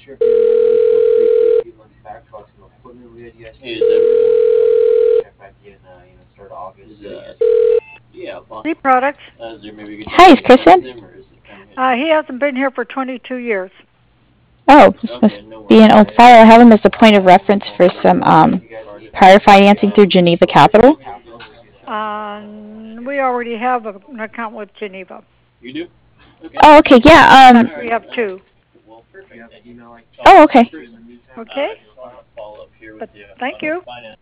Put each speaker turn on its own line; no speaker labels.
sure if you remember, we spoke briefly a few months back about some equipment we had
Hey,
yesterday.
is everything?
Check back in, start of August.
Yeah,
Any products?
is there maybe a good
Hi,
time
is
to
Chris
discuss
in?
them, or is it kind of
He hasn't been here for 22 years.
Oh, this
Okay,
must
no
be
worries.
an old file. I have him as a point of reference for some prior financing through Geneva Capital.
We already have an account with Geneva.
You do? Okay.
Oh, okay, yeah.
In fact, we have two.
Well, perfect.
Email I can
Oh, okay.
in the meantime.
Okay.
Follow up here with
But
you
thank you.
finance.